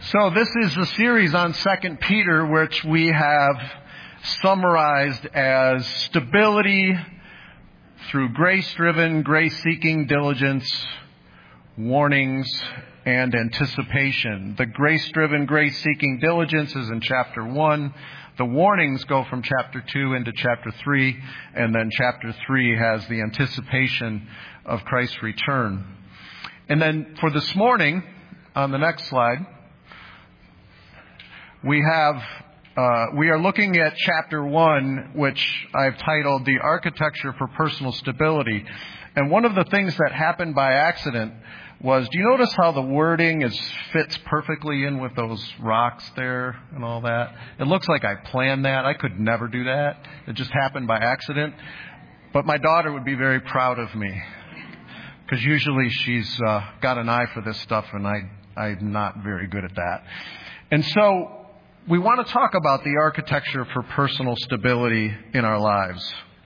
So this is the series on 2 Peter, which we have summarized as stability through grace-driven, grace-seeking diligence, warnings, and anticipation. The grace-driven, grace-seeking diligence is in chapter 1. The warnings go from chapter 2 into chapter 3, and then chapter 3 has the anticipation of Christ's return. And then for this morning, on the next slide, we are looking at chapter 1, which I've titled The Architecture for Personal Stability. And one of the things that happened by accident was, do you notice how the wording fits perfectly in with those rocks there and all that? It looks like I planned that. I could never do that. It just happened by accident. But my daughter would be very proud of me, because usually she's got an eye for this stuff, and I'm not very good at that. And so we want to talk about the architecture for personal stability in our lives.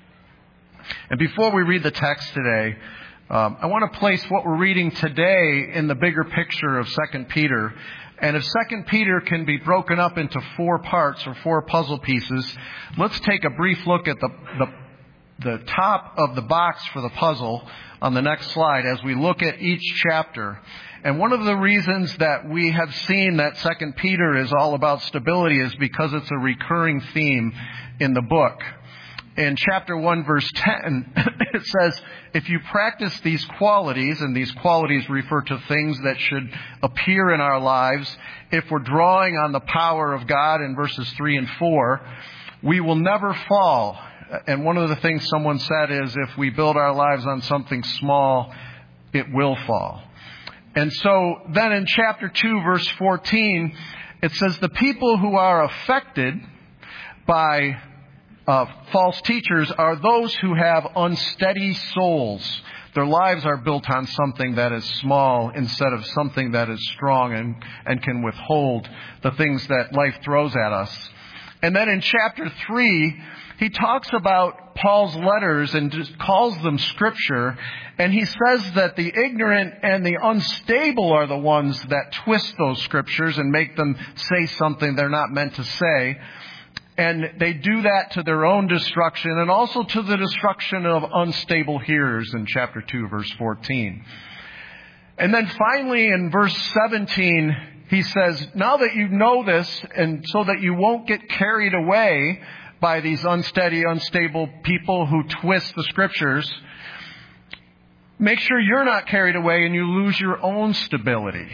And before we read the text today, I want to place what we're reading today in the bigger picture of 2 Peter. And if 2 Peter can be broken up into 4 parts or 4 puzzle pieces, let's take a brief look at the top of the box for the puzzle on the next slide as we look at each chapter. And one of the reasons that we have seen that 2 Peter is all about stability is because it's a recurring theme in the book. In chapter 1, verse 10, it says, if you practice these qualities, and these qualities refer to things that should appear in our lives, if we're drawing on the power of God in verses 3 and 4, we will never fall. And one of the things someone said is, if we build our lives on something small, it will fall. And so then in chapter 2, verse 14, it says, the people who are affected by false teachers are those who have unsteady souls. Their lives are built on something that is small instead of something that is strong and can withhold the things that life throws at us. And then in chapter 3, he talks about Paul's letters and just calls them scripture. And he says that the ignorant and the unstable are the ones that twist those scriptures and make them say something they're not meant to say. And they do that to their own destruction and also to the destruction of unstable hearers in chapter 2, verse 14. And then finally in verse 17, he says, now that you know this, and so that you won't get carried away by these unsteady, unstable people who twist the scriptures, make sure you're not carried away and you lose your own stability.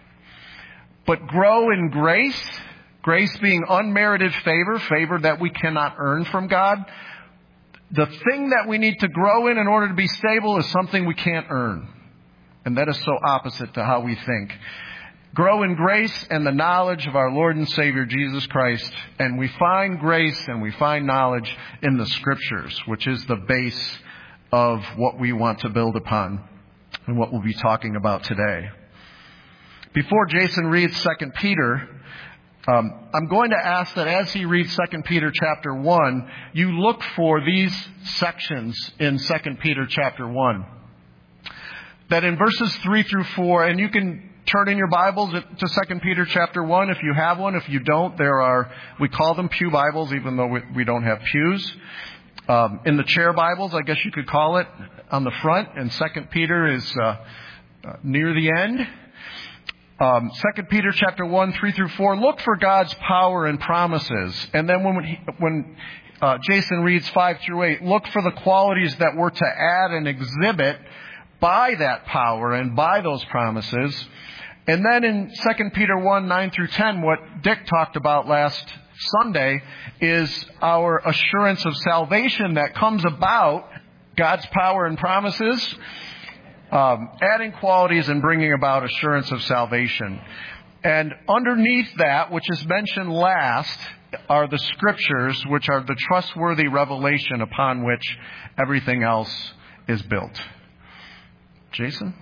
But grow in grace, grace being unmerited favor that we cannot earn from God. The thing that we need to grow in order to be stable is something we can't earn. And that is so opposite to how we think. Grow in grace and the knowledge of our Lord and Savior, Jesus Christ. And we find grace and we find knowledge in the Scriptures, which is the base of what we want to build upon and what we'll be talking about today. Before Jason reads 2 Peter, I'm going to ask that as he reads 2 Peter chapter 1, you look for these sections in 2 Peter chapter 1. That in verses 3 through 4, and you can turn in your Bibles to 2 Peter chapter 1 if you have one. If you don't, we call them pew Bibles, even though we don't have pews. In the chair Bibles, I guess you could call it, on the front. And 2 Peter is near the end. 2 Peter chapter 1, 3 through 4. Look for God's power and promises. And then when Jason reads 5 through 8, look for the qualities that we're to add and exhibit by that power and by those promises. And then in 2 Peter 1, 9 through 10, what Dick talked about last Sunday is our assurance of salvation that comes about, God's power and promises, adding qualities and bringing about assurance of salvation. And underneath that, which is mentioned last, are the Scriptures, which are the trustworthy revelation upon which everything else is built. Jason?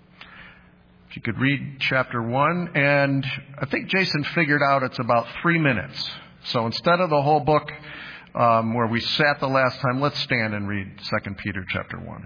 If you could read chapter 1. And I think Jason figured out it's about 3 minutes. So instead of the whole book where we sat the last time, let's stand and read 2 Peter chapter 1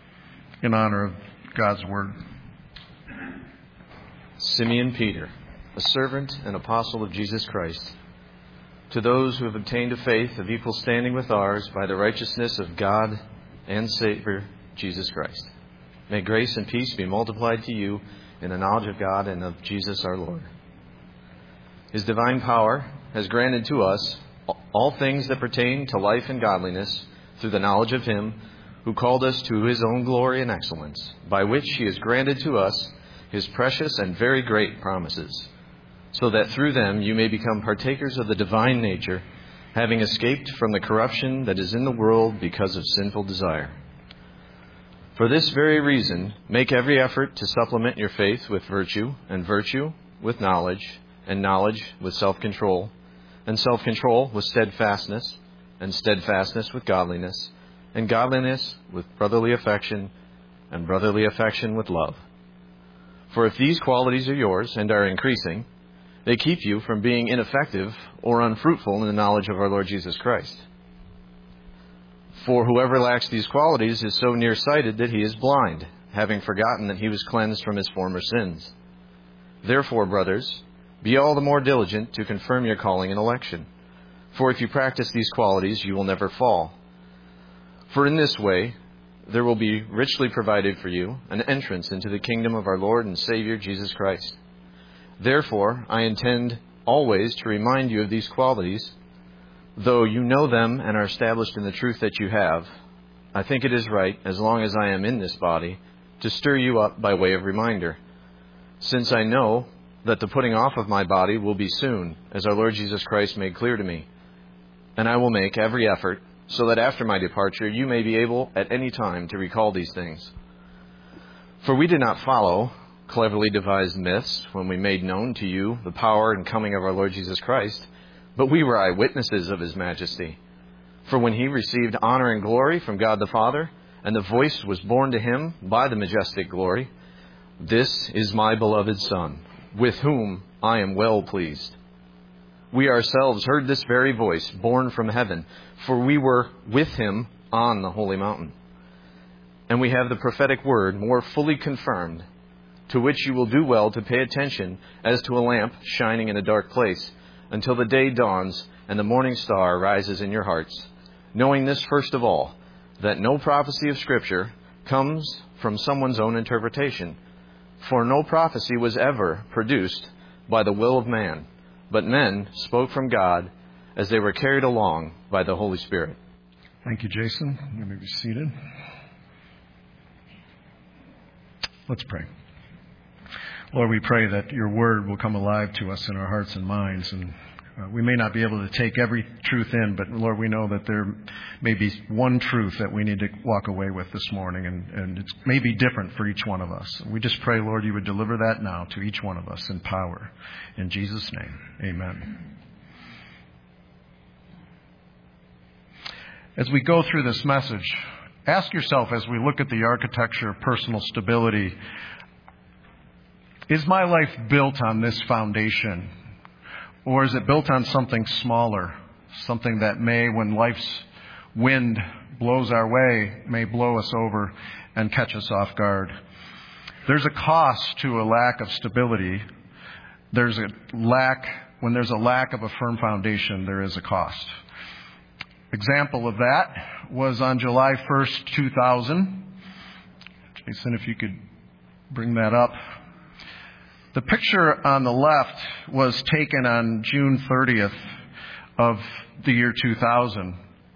in honor of God's Word. Simeon Peter, a servant and apostle of Jesus Christ, to those who have obtained a faith of equal standing with ours by the righteousness of God and Savior Jesus Christ. May grace and peace be multiplied to you in the knowledge of God and of Jesus our Lord. His divine power has granted to us all things that pertain to life and godliness through the knowledge of Him who called us to His own glory and excellence, by which He has granted to us His precious and very great promises, so that through them you may become partakers of the divine nature, having escaped from the corruption that is in the world because of sinful desire. For this very reason, make every effort to supplement your faith with virtue, and virtue with knowledge, and knowledge with self-control, and self-control with steadfastness, and steadfastness with godliness, and godliness with brotherly affection, and brotherly affection with love. For if these qualities are yours and are increasing, they keep you from being ineffective or unfruitful in the knowledge of our Lord Jesus Christ. For whoever lacks these qualities is so nearsighted that he is blind, having forgotten that he was cleansed from his former sins. Therefore, brothers, be all the more diligent to confirm your calling and election. For if you practice these qualities, you will never fall. For in this way, there will be richly provided for you an entrance into the kingdom of our Lord and Savior Jesus Christ. Therefore, I intend always to remind you of these qualities, though you know them and are established in the truth that you have. I think it is right, as long as I am in this body, to stir you up by way of reminder, since I know that the putting off of my body will be soon, as our Lord Jesus Christ made clear to me. And I will make every effort, so that after my departure you may be able at any time to recall these things. For we did not follow cleverly devised myths when we made known to you the power and coming of our Lord Jesus Christ, but we were eyewitnesses of His majesty. For when He received honor and glory from God the Father, and the voice was borne to Him by the majestic glory, "This is my beloved Son, with whom I am well pleased." We ourselves heard this very voice borne from heaven, for we were with Him on the holy mountain. And we have the prophetic word more fully confirmed, to which you will do well to pay attention as to a lamp shining in a dark place, until the day dawns and the morning star rises in your hearts, knowing this first of all, that no prophecy of Scripture comes from someone's own interpretation. For no prophecy was ever produced by the will of man, but men spoke from God as they were carried along by the Holy Spirit. Thank you, Jason. You may be seated. Let's pray. Lord, we pray that your word will come alive to us in our hearts and minds. And we may not be able to take every truth in, but Lord, we know that there may be one truth that we need to walk away with this morning, and it may be different for each one of us. We just pray, Lord, you would deliver that now to each one of us in power. In Jesus' name, amen. As we go through this message, ask yourself as we look at the architecture of personal stability, is my life built on this foundation? Or is it built on something smaller, something that may, when life's wind blows our way, may blow us over and catch us off guard? There's a cost to a lack of stability. When there's a lack of a firm foundation, there is a cost. Example of that was on July 1st, 2000. Jason, if you could bring that up. The picture on the left was taken on June 30th of the year 2000.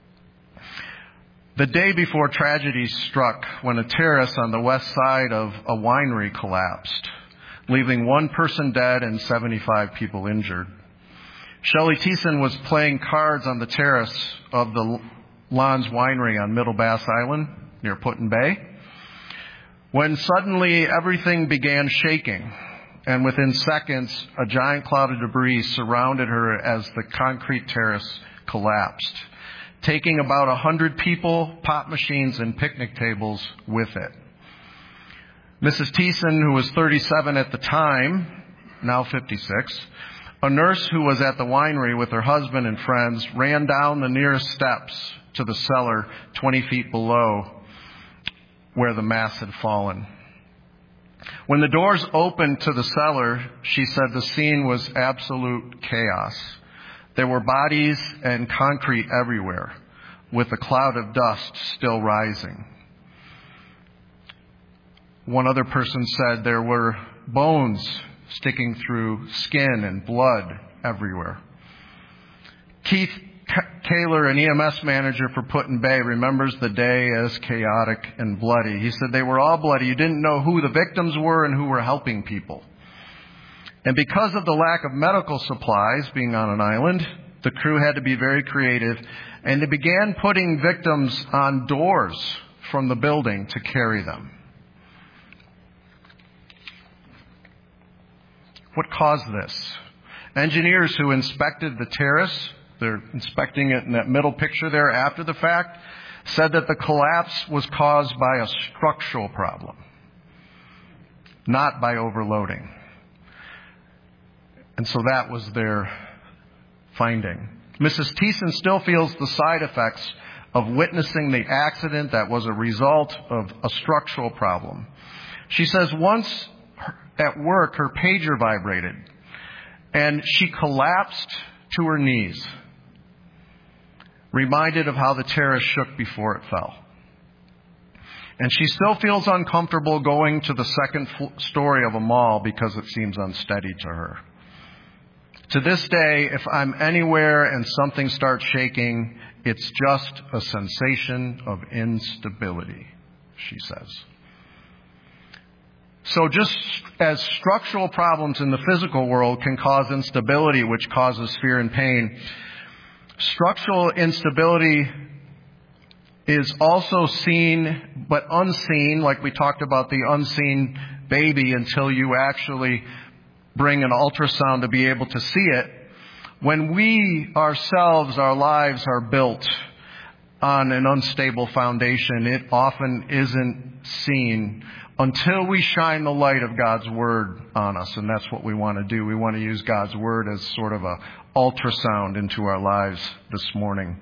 The day before tragedy struck, when a terrace on the west side of a winery collapsed, leaving one person dead and 75 people injured. Shelley Thiessen was playing cards on the terrace of the Lons Winery on Middle Bass Island near Put-in-Bay, when suddenly everything began shaking. And within seconds, a giant cloud of debris surrounded her as the concrete terrace collapsed, taking about 100 people, pop machines, and picnic tables with it. Mrs. Thiessen, who was 37 at the time, now 56, a nurse who was at the winery with her husband and friends, ran down the nearest steps to the cellar 20 feet below where the mass had fallen. When the doors opened to the cellar, she said the scene was absolute chaos. There were bodies and concrete everywhere, with a cloud of dust still rising. One other person said there were bones sticking through skin and blood everywhere. Keith Kaler, an EMS manager for Put-in-Bay, remembers the day as chaotic and bloody. He said they were all bloody. You didn't know who the victims were and who were helping people. And because of the lack of medical supplies, being on an island, the crew had to be very creative, and they began putting victims on doors from the building to carry them. What caused this? Engineers who inspected the terrace, they're inspecting it in that middle picture there after the fact, said that the collapse was caused by a structural problem, not by overloading. And so that was their finding. Mrs. Thiessen still feels the side effects of witnessing the accident that was a result of a structural problem. She says once at work, her pager vibrated, and she collapsed to her knees, reminded of how the terrace shook before it fell. And she still feels uncomfortable going to the second story of a mall because it seems unsteady to her. To this day, if I'm anywhere and something starts shaking, it's just a sensation of instability, she says. So just as structural problems in the physical world can cause instability, which causes fear and pain, structural instability is also seen but unseen, like we talked about the unseen baby until you actually bring an ultrasound to be able to see it. When we ourselves, our lives are built on an unstable foundation, it often isn't seen until we shine the light of God's Word on us. And that's what we want to do. We want to use God's Word as sort of an ultrasound into our lives this morning.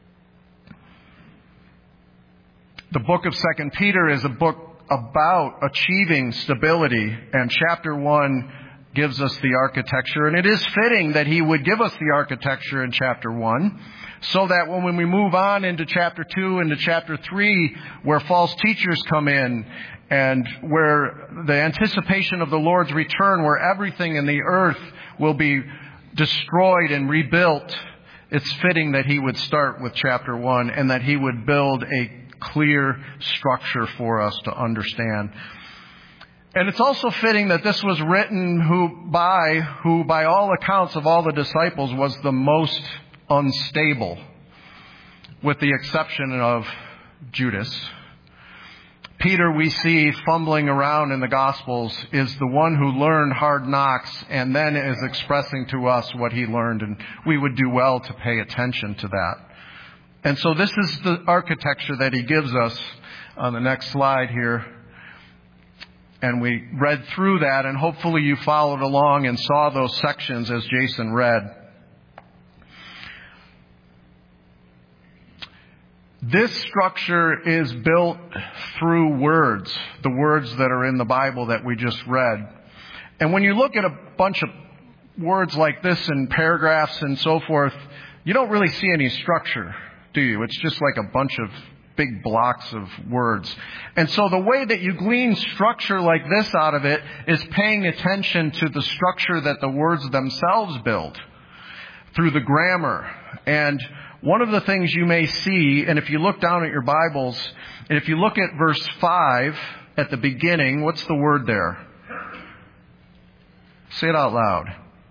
The book of 2 Peter is a book about achieving stability, and chapter 1 gives us the architecture. And it is fitting that he would give us the architecture in chapter 1, so that when we move on into chapter 2, into chapter 3, where false teachers come in, and where the anticipation of the Lord's return, where everything in the earth will be destroyed and rebuilt, it's fitting that he would start with chapter 1 and that he would build a clear structure for us to understand. And it's also fitting that this was written who by all accounts of all the disciples was the most unstable, with the exception of Judas. Peter, we see fumbling around in the Gospels, is the one who learned hard knocks and then is expressing to us what he learned, and we would do well to pay attention to that. And so this is the architecture that he gives us on the next slide here. And we read through that, and hopefully you followed along and saw those sections as Jason read. This structure is built through words, the words that are in the Bible that we just read. And when you look at a bunch of words like this in paragraphs and so forth, you don't really see any structure, do you? It's just like a bunch of big blocks of words. And so the way that you glean structure like this out of it is paying attention to the structure that the words themselves build through the grammar. And one of the things you may see, and if you look down at your Bibles, and if you look at verse 5 at the beginning, what's the word there? Say it out loud.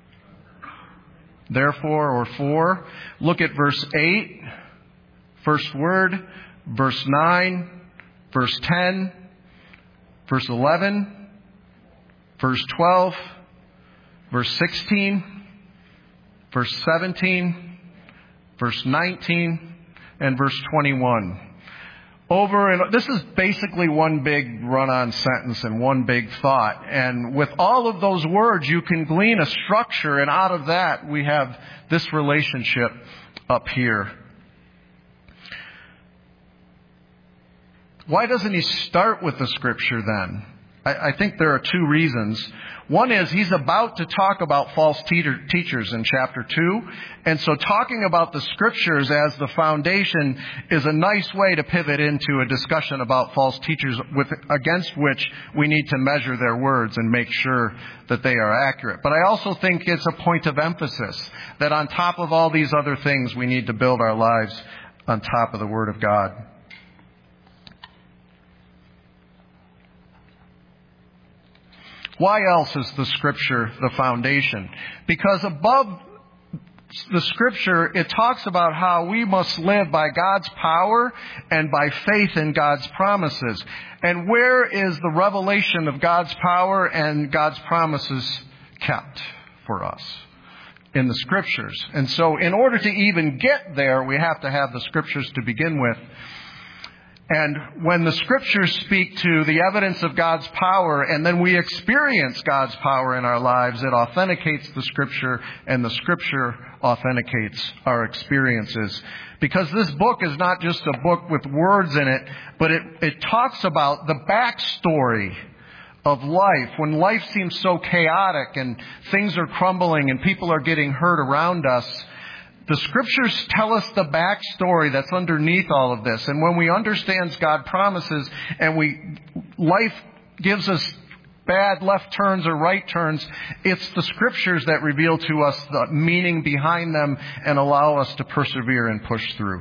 Therefore, or for. Look at verse 8, first word, verse 9, verse 10, verse 11, verse 12, verse 16, verse 17, verse 19, and verse 21. This is basically one big run-on sentence and one big thought. And with all of those words, you can glean a structure, and out of that, we have this relationship up here. Why doesn't he start with the scripture then? I think there are two reasons. One is he's about to talk about false teachers in chapter 2. And so talking about the Scriptures as the foundation is a nice way to pivot into a discussion about false teachers against which we need to measure their words and make sure that they are accurate. But I also think it's a point of emphasis that on top of all these other things, we need to build our lives on top of the Word of God. Why else is the Scripture the foundation? Because above the Scripture, it talks about how we must live by God's power and by faith in God's promises. And where is the revelation of God's power and God's promises kept for us? In the Scriptures. And so in order to even get there, we have to have the Scriptures to begin with. And when the Scriptures speak to the evidence of God's power, and then we experience God's power in our lives, it authenticates the Scripture, and the Scripture authenticates our experiences. Because this book is not just a book with words in it, but it talks about the backstory of life. When life seems so chaotic and things are crumbling and people are getting hurt around us, the Scriptures tell us the backstory that's underneath all of this. And when we understand God's promises and life gives us bad left turns or right turns, it's the Scriptures that reveal to us the meaning behind them and allow us to persevere and push through.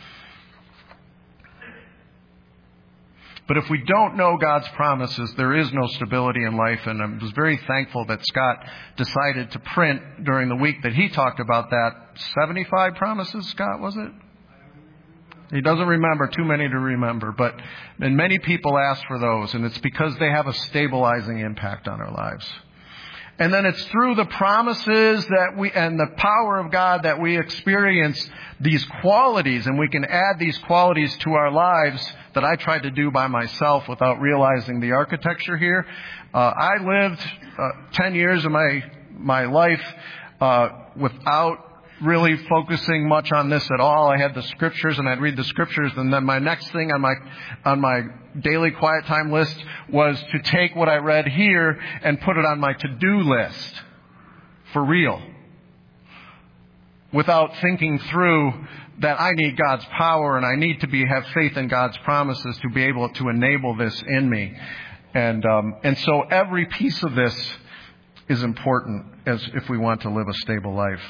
But if we don't know God's promises, there is no stability in life. And I was very thankful that Scott decided to print during the week that he talked about that. 75 promises, Scott, was it? He doesn't remember, too many to remember. And many people ask for those, and it's because they have a stabilizing impact on our lives. And then it's through the promises and the power of God that we experience these qualities, and we can add these qualities to our lives that I tried to do by myself without realizing the architecture here. I lived 10 years of my life without really focusing much on this at all. I had the Scriptures, and I'd read the Scriptures, and then my next thing on my daily quiet time list was to take what I read here and put it on my to-do list for real, without thinking through that I need God's power and I need to have faith in God's promises to be able to enable this in me. And so every piece of this is important if we want to live a stable life.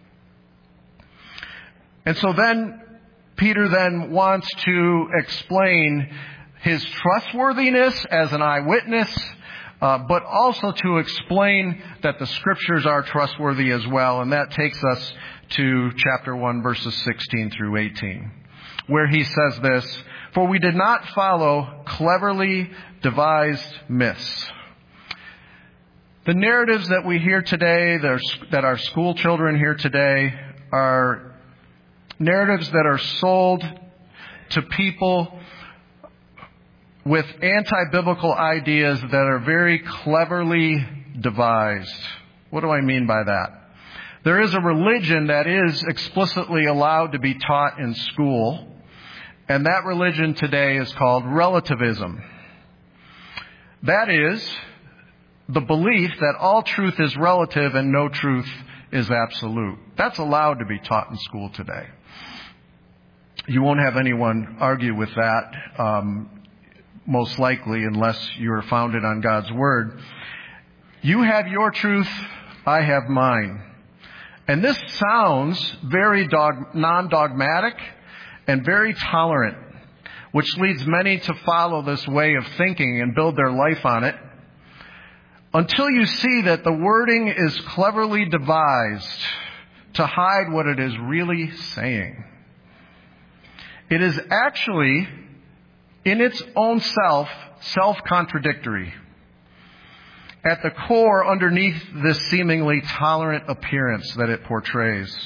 And so then Peter then wants to explain his trustworthiness as an eyewitness, but also to explain that the Scriptures are trustworthy as well. And that takes us to chapter 1, verses 16 through 18, where he says this: "For we did not follow cleverly devised myths." The narratives that we hear today, that our school children hear today, are narratives that are sold to people with anti-biblical ideas that are very cleverly devised. What do I mean by that? There is a religion that is explicitly allowed to be taught in school, and that religion today is called relativism. That is the belief that all truth is relative and no truth is absolute. That's allowed to be taught in school today. You won't have anyone argue with that, most likely, unless you're founded on God's Word. You have your truth, I have mine. And this sounds very non-dogmatic and very tolerant, which leads many to follow this way of thinking and build their life on it, until you see that the wording is cleverly devised to hide what it is really saying. It is actually, in its own self-contradictory. At the core, underneath this seemingly tolerant appearance that it portrays.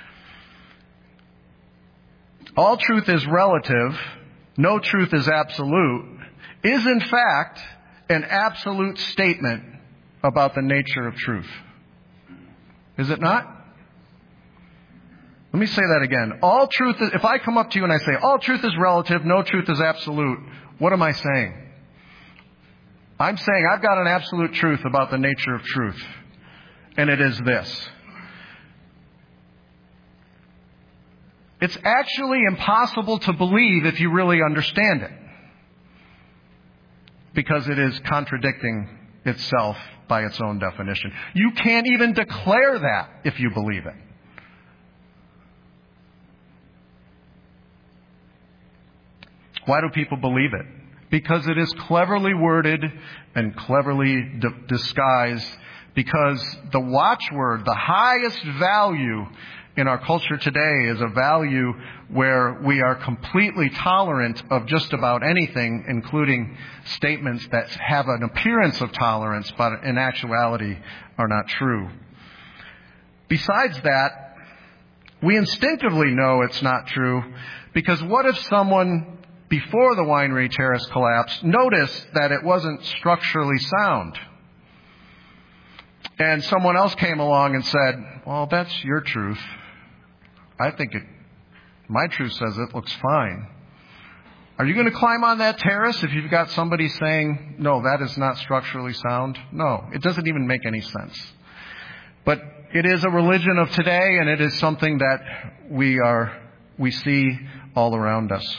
All truth is relative, no truth is absolute, is in fact an absolute statement about the nature of truth. Is it not? Let me say that again. All truth is, if I come up to you and I say, all truth is relative, no truth is absolute, what am I saying? I'm saying I've got an absolute truth about the nature of truth. And it is this. It's actually impossible to believe if you really understand it. Because it is contradicting itself by its own definition. You can't even declare that if you believe it. Why do people believe it? Because it is cleverly worded and cleverly disguised. Because the watchword, the highest value in our culture today is a value where we are completely tolerant of just about anything, including statements that have an appearance of tolerance, but in actuality are not true. Besides that, we instinctively know it's not true, because what if someone, before the winery terrace collapsed, noticed that it wasn't structurally sound? And someone else came along and said, well, that's your truth. I think my truth says it looks fine. Are you going to climb on that terrace if you've got somebody saying, no, that is not structurally sound? No, it doesn't even make any sense. But it is a religion of today, and it is something that we see all around us.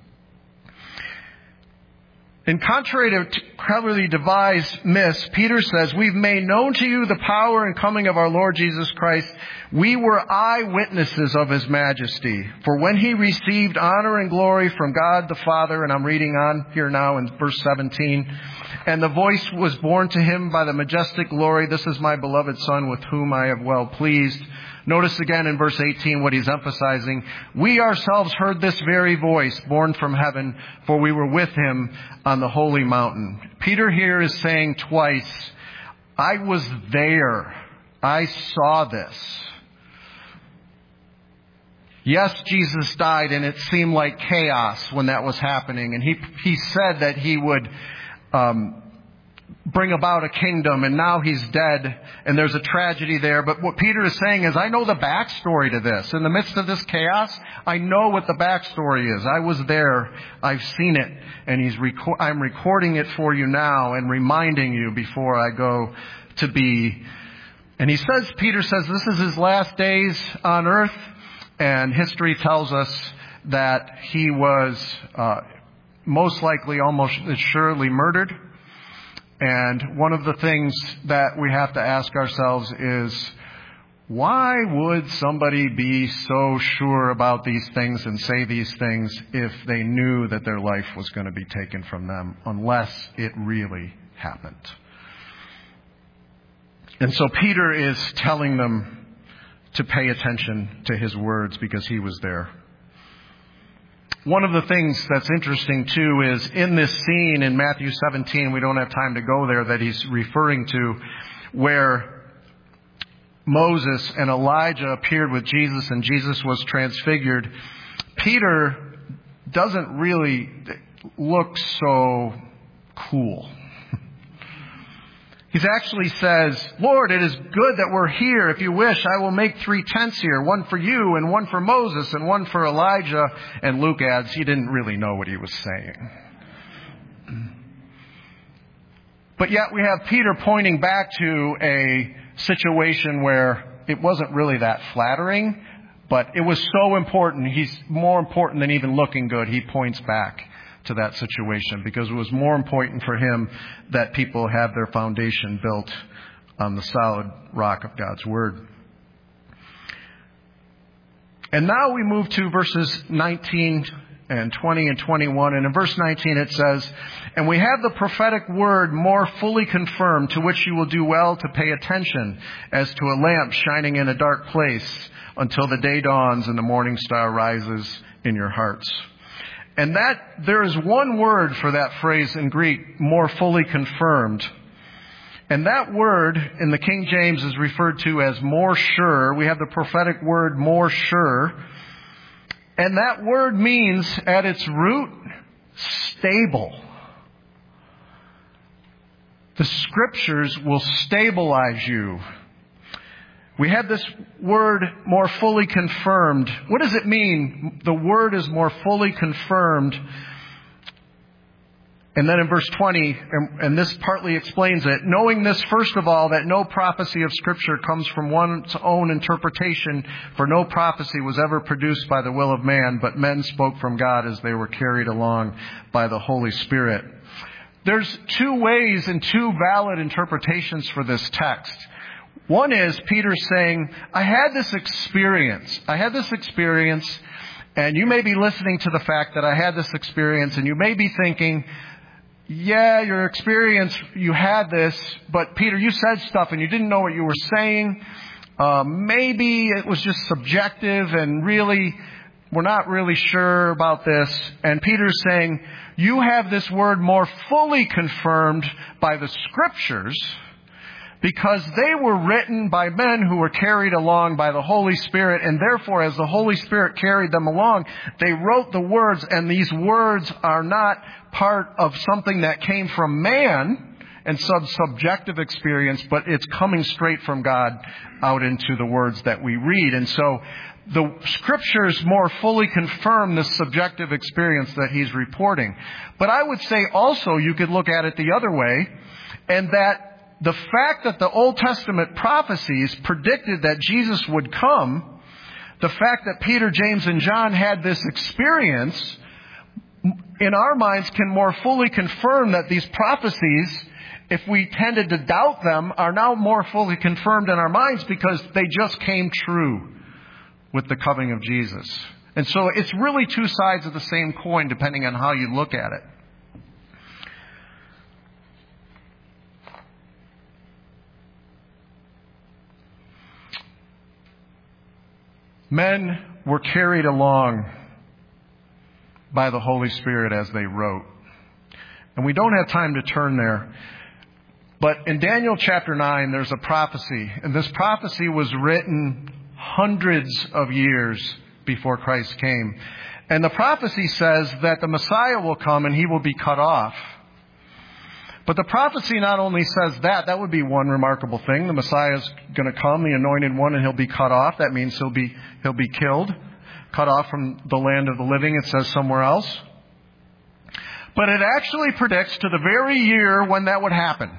In contrary to cleverly devised myths, Peter says, we've made known to you the power and coming of our Lord Jesus Christ. We were eyewitnesses of his majesty. For when he received honor and glory from God the Father, and I'm reading on here now in verse 17, and the voice was borne to him by the majestic glory, this is my beloved Son with whom I am well pleased. Notice again in verse 18 what he's emphasizing. We ourselves heard this very voice born from heaven, for we were with him on the holy mountain. Peter here is saying twice, I was there. I saw this. Yes, Jesus died, and it seemed like chaos when that was happening. And he said that he would bring about a kingdom, and now he's dead, and there's a tragedy there. But what Peter is saying is, I know the backstory to this. In the midst of this chaos, I know what the backstory is. I was there. I've seen it, and I'm recording it for you now and reminding you before I go to be. And Peter says this is his last days on earth, and history tells us that he was most likely, almost assuredly murdered. And one of the things that we have to ask ourselves is, why would somebody be so sure about these things and say these things if they knew that their life was going to be taken from them, unless it really happened? And so Peter is telling them to pay attention to his words because he was there. One of the things that's interesting, too, is in this scene in Matthew 17, we don't have time to go there, that he's referring to, where Moses and Elijah appeared with Jesus and Jesus was transfigured. Peter doesn't really look so cool. He actually says, Lord, it is good that we're here. If you wish, I will make 3 tents here, one for you and one for Moses and one for Elijah. And Luke adds, he didn't really know what he was saying. But yet we have Peter pointing back to a situation where it wasn't really that flattering, but it was so important. He's more important than even looking good. He points back to that situation because it was more important for him that people have their foundation built on the solid rock of God's Word. And now we move to verses 19 and 20 and 21. And in verse 19 it says, and we have the prophetic word more fully confirmed, to which you will do well to pay attention as to a lamp shining in a dark place until the day dawns and the morning star rises in your hearts. And that there is one word for that phrase in Greek, more fully confirmed. And that word in the King James is referred to as more sure. We have the prophetic word more sure. And that word means at its root, stable. The scriptures will stabilize you. We have this word more fully confirmed. What does it mean? The word is more fully confirmed. And then in verse 20, and this partly explains it, knowing this, first of all, that no prophecy of Scripture comes from one's own interpretation, for no prophecy was ever produced by the will of man, but men spoke from God as they were carried along by the Holy Spirit. There's two ways and two valid interpretations for this text. One is Peter saying, I had this experience, and you may be listening to the fact that I had this experience, and you may be thinking, yeah, your experience, you had this, but Peter, you said stuff and you didn't know what you were saying. Maybe it was just subjective and really, we're not really sure about this. And Peter's saying, you have this word more fully confirmed by the Scriptures, because they were written by men who were carried along by the Holy Spirit, and therefore as the Holy Spirit carried them along, they wrote the words, and these words are not part of something that came from man and some subjective experience, but it's coming straight from God out into the words that we read. And so the Scriptures more fully confirm this subjective experience that he's reporting. But I would say also you could look at it the other way, and that the fact that the Old Testament prophecies predicted that Jesus would come, the fact that Peter, James, and John had this experience, in our minds can more fully confirm that these prophecies, if we tended to doubt them, are now more fully confirmed in our minds because they just came true with the coming of Jesus. And so it's really two sides of the same coin depending on how you look at it. Men were carried along by the Holy Spirit as they wrote. And we don't have time to turn there. But in Daniel chapter 9, there's a prophecy. And this prophecy was written hundreds of years before Christ came. And the prophecy says that the Messiah will come and he will be cut off. But the prophecy not only says that would be one remarkable thing. The Messiah is going to come, the anointed one, and he'll be cut off. That means he'll be killed, cut off from the land of the living, it says somewhere else. But it actually predicts to the very year when that would happen.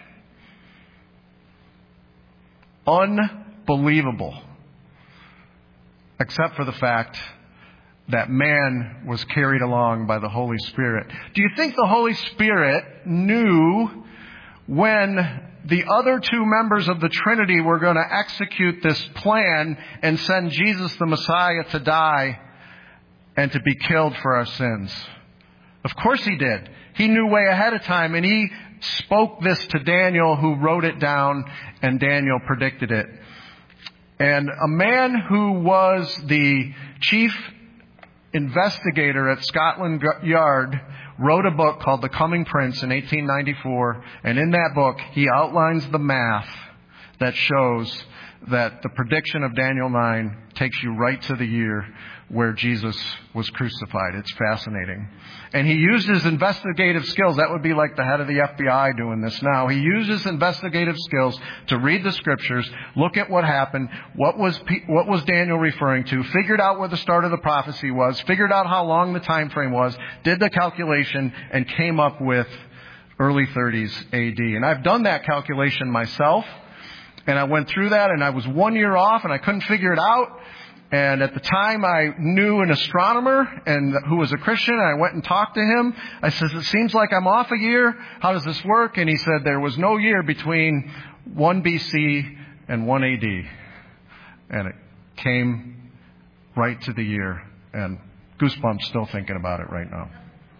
Unbelievable. Except for the fact that man was carried along by the Holy Spirit. Do you think the Holy Spirit knew when the other two members of the Trinity were going to execute this plan and send Jesus the Messiah to die and to be killed for our sins? Of course he did. He knew way ahead of time, and he spoke this to Daniel, who wrote it down, and Daniel predicted it. And a man who was the chief investigator at Scotland Yard wrote a book called The Coming Prince in 1894, and in that book he outlines the math that shows that the prediction of Daniel 9 takes you right to the year where Jesus was crucified. It's fascinating. And he used his investigative skills. That would be like the head of the FBI doing this now. He used his investigative skills to read the Scriptures, look at what happened, what was Daniel referring to, figured out where the start of the prophecy was, figured out how long the time frame was, did the calculation, and came up with early 30s AD. And I've done that calculation myself. And I went through that, and I was 1 year off, and I couldn't figure it out. And at the time, I knew an astronomer and who was a Christian, and I went and talked to him. I said, it seems like I'm off a year. How does this work? And he said there was no year between 1 BC and 1 AD. And it came right to the year. And goosebumps still thinking about it right now.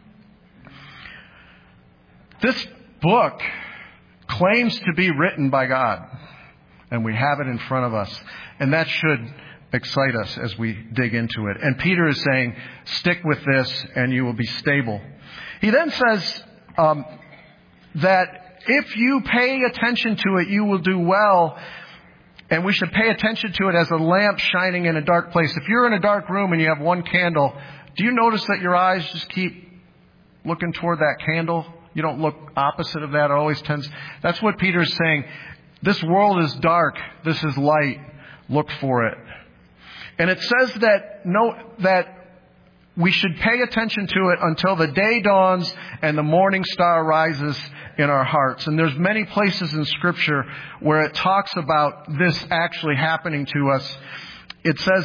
This book claims to be written by God. And we have it in front of us. And that should excite us as we dig into it. And Peter is saying, stick with this and you will be stable. He then says that if you pay attention to it, you will do well. And we should pay attention to it as a lamp shining in a dark place. If you're in a dark room and you have one candle, do you notice that your eyes just keep looking toward that candle? You don't look opposite of that. It always tends. That's what Peter is saying. This world is dark. This is light. Look for it. And it says that we should pay attention to it until the day dawns and the morning star rises in our hearts. And there's many places in Scripture where it talks about this actually happening to us. It says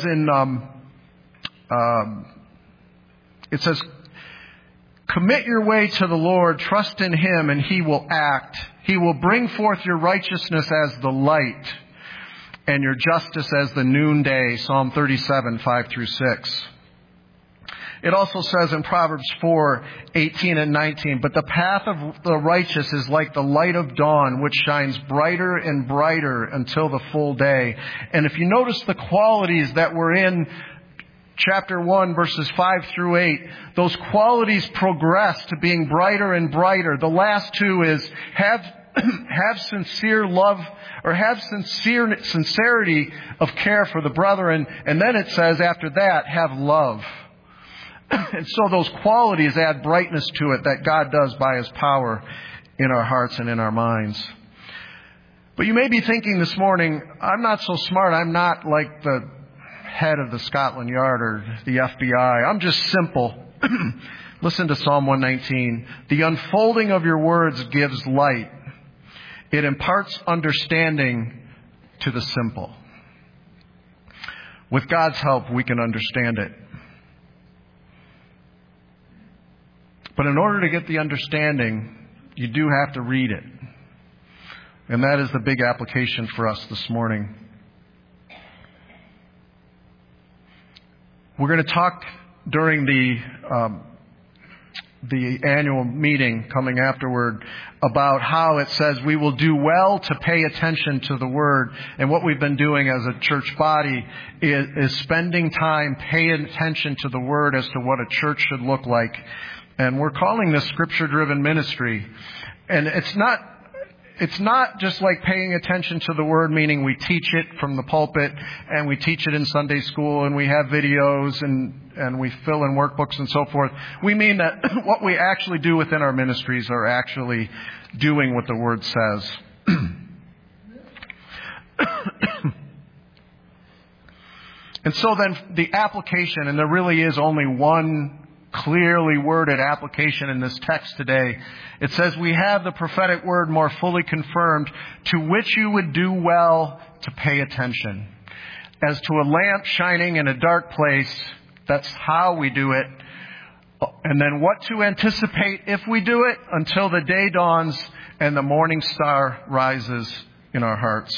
commit your way to the Lord, trust in Him, and He will act. He will bring forth your righteousness as the light and your justice as the noonday. Psalm 37, 5 through 6. It also says in Proverbs 4:18 and 19, but the path of the righteous is like the light of dawn, which shines brighter and brighter until the full day. And if you notice the qualities that were in chapter 1, verses 5 through 8, those qualities progress to being brighter and brighter. The last two is have sincere love, or have sincerity of care for the brethren. And then it says after that, have love. And so those qualities add brightness to it that God does by His power in our hearts and in our minds. But you may be thinking this morning, I'm not so smart. I'm not like the head of the Scotland Yard or the FBI. I'm just simple. Listen to Psalm 119. The unfolding of your words gives light. It imparts understanding to the simple. With God's help, we can understand it. But in order to get the understanding, you do have to read it. And that is the big application for us this morning. We're going to talk during the annual meeting coming afterward about how it says we will do well to pay attention to the Word. And what we've been doing as a church body is spending time paying attention to the Word as to what a church should look like. And we're calling this Scripture-driven ministry. And it's not just like paying attention to the Word, meaning we teach it from the pulpit and we teach it in Sunday school and we have videos and we fill in workbooks and so forth. We mean that what we actually do within our ministries are actually doing what the Word says. And so then the application, and there really is only one clearly worded application in this text today. It says we have the prophetic word more fully confirmed, to which you would do well to pay attention. As to a lamp shining in a dark place, that's how we do it. And then what to anticipate if we do it until the day dawns and the morning star rises in our hearts.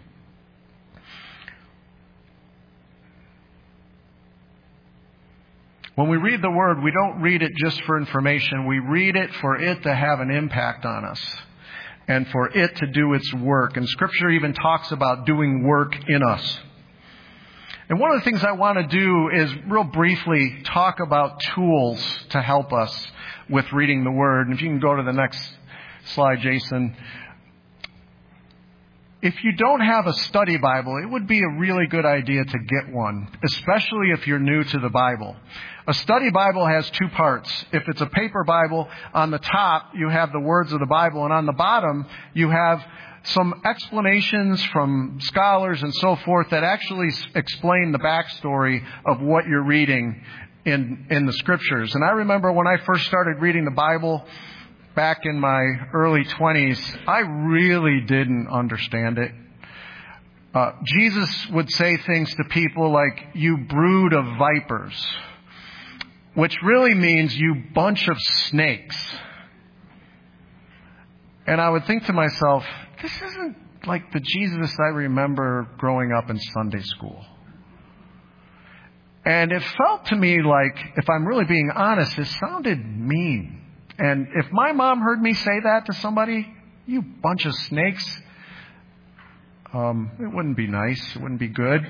When we read the Word, we don't read it just for information. We read it for it to have an impact on us and for it to do its work. And Scripture even talks about doing work in us. And one of the things I want to do is real briefly talk about tools to help us with reading the Word. And if you can go to the next slide, Jason. If you don't have a study Bible, it would be a really good idea to get one, especially if you're new to the Bible. A study Bible has two parts. If it's a paper Bible, on the top you have the words of the Bible, and on the bottom you have some explanations from scholars and so forth that actually explain the backstory of what you're reading in the Scriptures. And I remember when I first started reading the Bible back in my early 20s, I really didn't understand it. Jesus would say things to people like, you brood of vipers, which really means you bunch of snakes. And I would think to myself, this isn't like the Jesus I remember growing up in Sunday school. And it felt to me like, if I'm really being honest, it sounded mean. And if my mom heard me say that to somebody, you bunch of snakes, it wouldn't be nice. It wouldn't be good.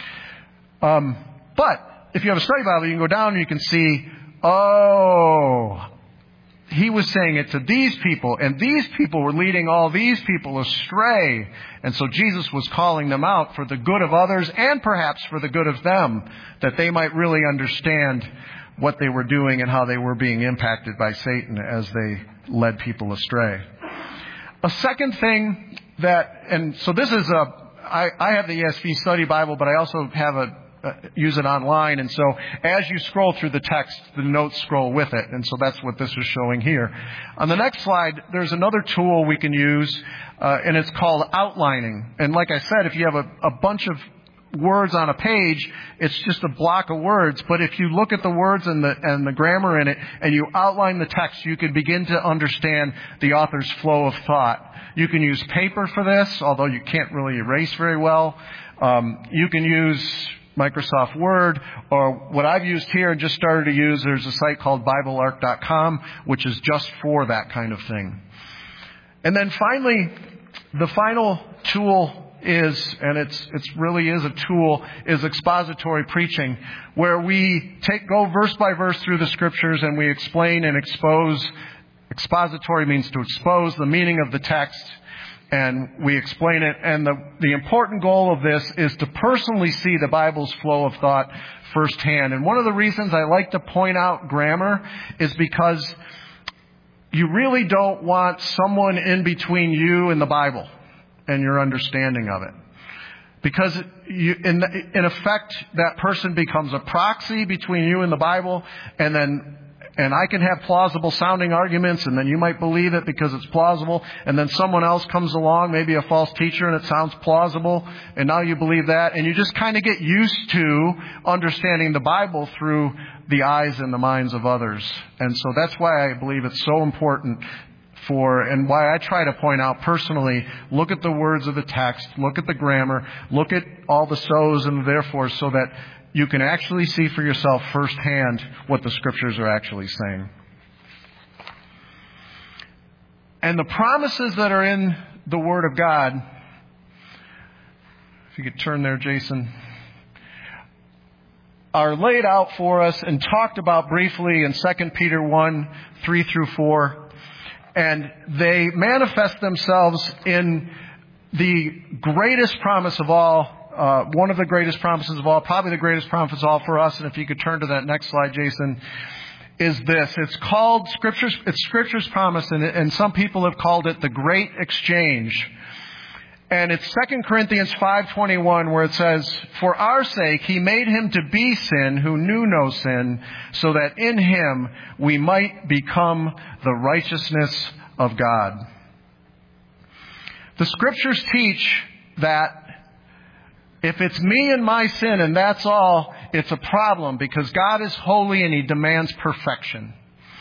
But if you have a study Bible, you can go down and you can see, oh, he was saying it to these people, and these people were leading all these people astray. And so Jesus was calling them out for the good of others and perhaps for the good of them, that they might really understand what they were doing and how they were being impacted by Satan as they led people astray. A second thing that, and so this is I have the ESV Study Bible, but I also have use it online. And so as you scroll through the text, the notes scroll with it. And so that's what this is showing here. On the next slide, there's another tool we can use, and it's called outlining. And like I said, if you have a bunch of words on a page, it's just a block of words. But if you look at the words and the grammar in it, and you outline the text, you can begin to understand the author's flow of thought. You can use paper for this, although you can't really erase very well. You can use Microsoft Word, or what I've used here and just started to use, there's a site called BibleArc.com, which is just for that kind of thing. And then finally, the final tool is, and it's really is a tool, is expository preaching, where we go verse by verse through the Scriptures and we explain and expose. Expository means to expose the meaning of the text, and we explain it. And the important goal of this is to personally see the Bible's flow of thought firsthand. And one of the reasons I like to point out grammar is because you really don't want someone in between you and the Bible and your understanding of it. Because in effect, that person becomes a proxy between you and the Bible, and I can have plausible sounding arguments, and then you might believe it because it's plausible, and then someone else comes along, maybe a false teacher, and it sounds plausible, and now you believe that, and you just kind of get used to understanding the Bible through the eyes and the minds of others. And so that's why I believe it's so important and why I try to point out personally, look at the words of the text, look at the grammar, look at all the so's and the therefores, so that you can actually see for yourself firsthand what the Scriptures are actually saying. And the promises that are in the Word of God, if you could turn there, Jason, are laid out for us and talked about briefly in 2 Peter 1, 3 through 4. And they manifest themselves in the greatest promise of all, one of the greatest promises of all, probably the greatest promise of all for us. And if you could turn to that next slide, Jason, is this. It's called Scripture's promise, and some people have called it the Great Exchange. And it's 2 Corinthians 5:21, where it says, "For our sake he made him to be sin who knew no sin, so that in him we might become the righteousness of God." The Scriptures teach that if it's me and my sin and that's all, it's a problem, because God is holy and He demands perfection.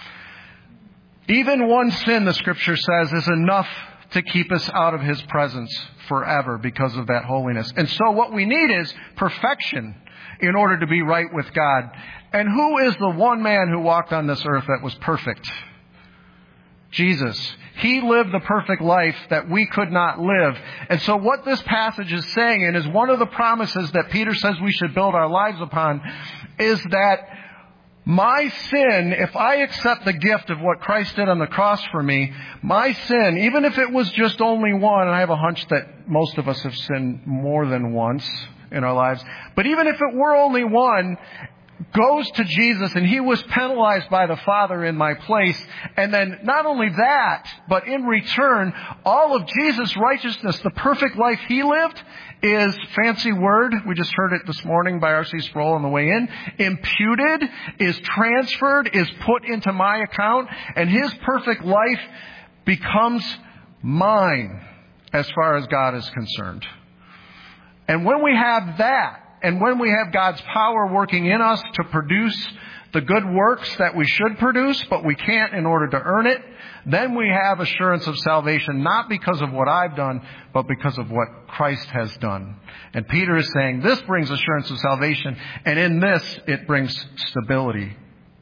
Even one sin, the Scripture says, is enough to keep us out of His presence forever because of that holiness. And so what we need is perfection in order to be right with God. And who is the one man who walked on this earth that was perfect? Jesus. He lived the perfect life that we could not live. And so what this passage is saying, and is one of the promises that Peter says we should build our lives upon, is that my sin, if I accept the gift of what Christ did on the cross for me, my sin, even if it was just only one, and I have a hunch that most of us have sinned more than once in our lives, but even if it were only one, goes to Jesus, and He was penalized by the Father in my place. And then not only that, but in return, all of Jesus' righteousness, the perfect life He lived, is, fancy word, we just heard it this morning by R.C. Sproul on the way in, imputed, is transferred, is put into my account, and His perfect life becomes mine as far as God is concerned. And when we have that, and when we have God's power working in us to produce the good works that we should produce, but we can't in order to earn it, then we have assurance of salvation, not because of what I've done, but because of what Christ has done. And Peter is saying this brings assurance of salvation, and in this it brings stability.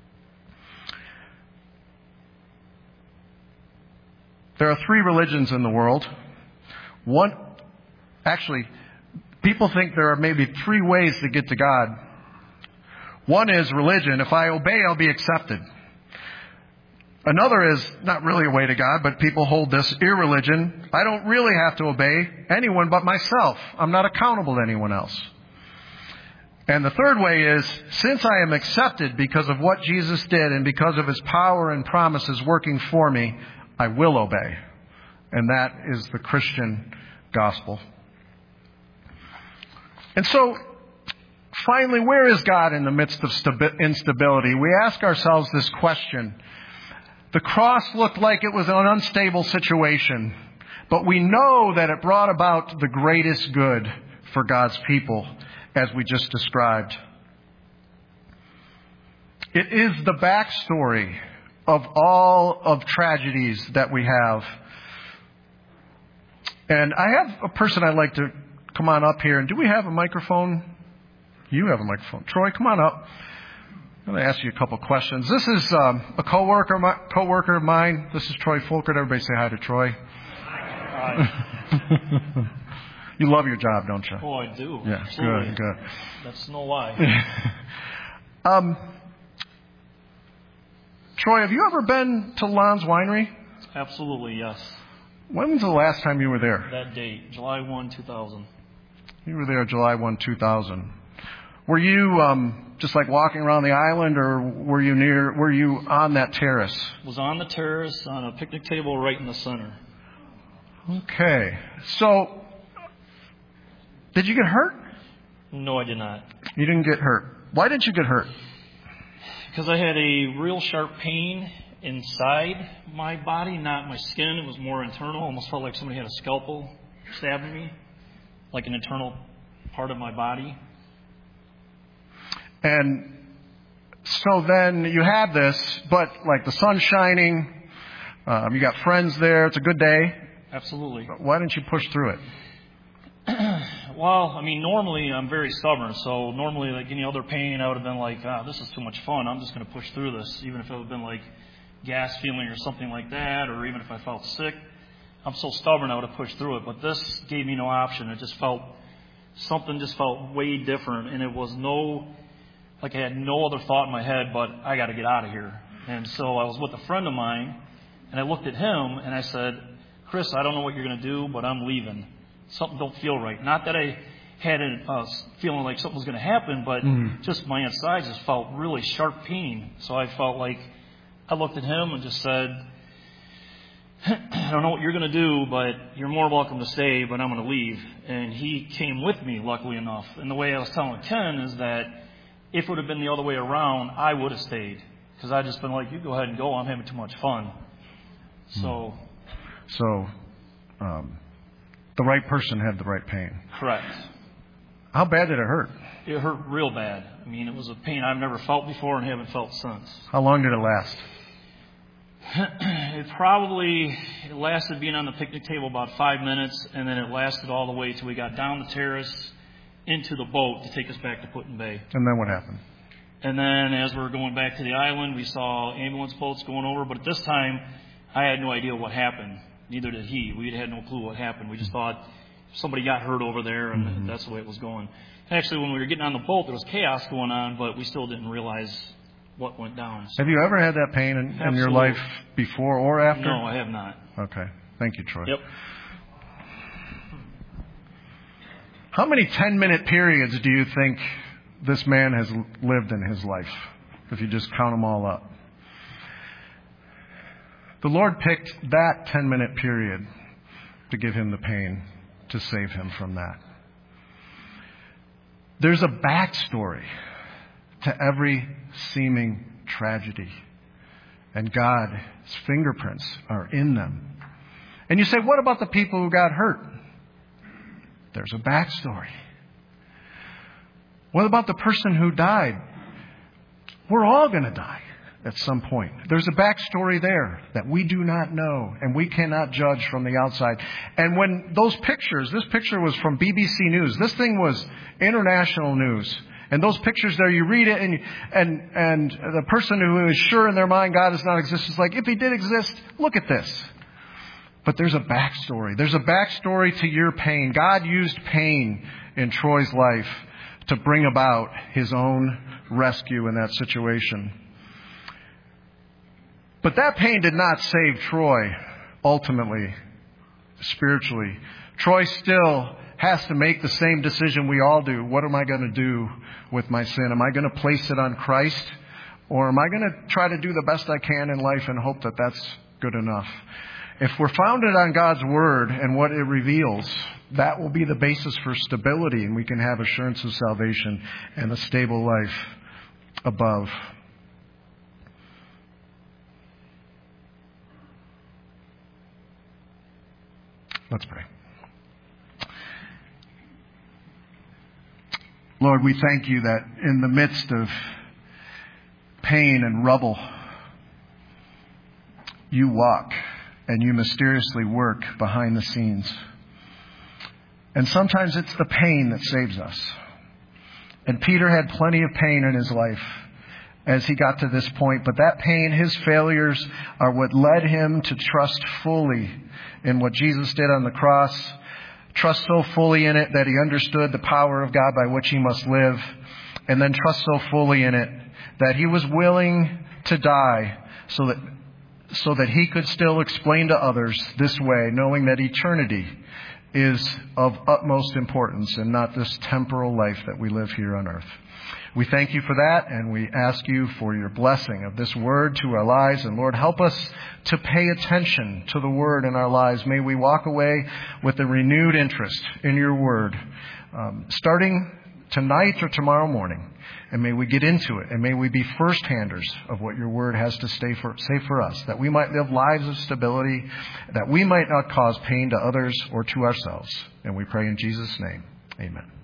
There are 3 religions in the world. People think there are maybe 3 ways to get to God. One is religion. If I obey, I'll be accepted. Another is not really a way to God, but people hold this irreligion. I don't really have to obey anyone but myself. I'm not accountable to anyone else. And the third way is, since I am accepted because of what Jesus did and because of His power and promises working for me, I will obey. And that is the Christian gospel. And so, finally, where is God in the midst of instability? We ask ourselves this question. The cross looked like it was an unstable situation, but we know that it brought about the greatest good for God's people, as we just described. It is the backstory of all of tragedies that we have. And I have a person I'd like to come on up here. And do we have a microphone? You have a microphone. Troy, come on up. I'm going to ask you a couple questions. This is a coworker of mine. This is Troy Fulkert. Everybody say hi to Troy. Hi. You love your job, don't you? Oh, I do. Yeah, absolutely. good. That's no lie. Troy, have you ever been to Lon's Winery? Absolutely, yes. When was the last time you were there? That date, July 1, 2000. You were there July 1, 2000. Were you just like walking around the island, or were you on that terrace? Was on the terrace on a picnic table right in the center. Okay. So, did you get hurt? No, I did not. You didn't get hurt. Why did you get hurt? Because I had a real sharp pain inside my body, not my skin. It was more internal. Almost felt like somebody had a scalpel stabbing me, like an internal part of my body. And so then you had this, but like the sun's shining, you got friends there, it's a good day. Absolutely. Why didn't you push through it? Well, I mean, normally I'm very stubborn, so normally like any other pain, I would have been like, this is too much fun. I'm just going to push through this, even if it would have been like gas feeling or something like that, or even if I felt sick. I'm so stubborn, I would have pushed through it. But this gave me no option. It just felt, something just felt way different, and it was like I had no other thought in my head, but I got to get out of here. And so I was with a friend of mine, and I looked at him, and I said, Chris, I don't know what you're going to do, but I'm leaving. Something don't feel right. Not that I had a feeling like something was going to happen, but just my inside just felt really sharp pain. So I felt like I looked at him and just said, I don't know what you're going to do, but you're more welcome to stay, but I'm going to leave. And he came with me, luckily enough. And the way I was telling Ken is that if it would have been the other way around, I would have stayed. Because I'd just been like, you go ahead and go. I'm having too much fun. So the right person had the right pain. Correct. How bad did it hurt? It hurt real bad. I mean, it was a pain I've never felt before and haven't felt since. How long did it last? It lasted being on the picnic table about 5 minutes, and then it lasted all the way till we got down the terrace into the boat to take us back to Put-in-Bay. And then what happened? And then as we were going back to the island, we saw ambulance boats going over, but at this time, I had no idea what happened. Neither did he. We had no clue what happened. We just thought somebody got hurt over there, and that's the way it was going. Actually, when we were getting on the boat, there was chaos going on, but we still didn't realize what went down. So. Have you ever had that pain in your life before or after? No, I have not. Okay. Thank you, Troy. Yep. How many 10-minute periods do you think this man has lived in his life, if you just count them all up? The Lord picked that 10-minute period to give him the pain, to save him from that. There's a backstory to every seeming tragedy, and God's fingerprints are in them. And you say, what about the people who got hurt? There's a backstory. What about the person who died? We're all going to die at some point. There's a backstory there that we do not know, and we cannot judge from the outside. And when those pictures, this picture was from BBC News. This thing was international news. And those pictures there, you read it, and the person who is sure in their mind God does not exist is like, if he did exist, look at this. But there's a backstory. There's a backstory to your pain. God used pain in Troy's life to bring about his own rescue in that situation. But that pain did not save Troy, ultimately, spiritually. Troy still has to make the same decision we all do. What am I going to do with my sin? Am I going to place it on Christ? Or am I going to try to do the best I can in life and hope that that's good enough? If we're founded on God's Word and what it reveals, that will be the basis for stability, and we can have assurance of salvation and a stable life above. Let's pray. Lord, we thank you that in the midst of pain and rubble, you walk and you mysteriously work behind the scenes. And sometimes it's the pain that saves us. And Peter had plenty of pain in his life as he got to this point. But that pain, his failures, are what led him to trust fully in what Jesus did on the cross. Trust so fully in it that he understood the power of God by which he must live. And then trust so fully in it that he was willing to die so that he could still explain to others this way, knowing that eternity is of utmost importance and not this temporal life that we live here on earth. We thank you for that, and we ask you for your blessing of this word to our lives. And Lord, help us to pay attention to the word in our lives. May we walk away with a renewed interest in your word, starting tonight or tomorrow morning. And may we get into it, and may we be first-handers of what your word has to say for us, that we might live lives of stability, that we might not cause pain to others or to ourselves. And we pray in Jesus' name. Amen.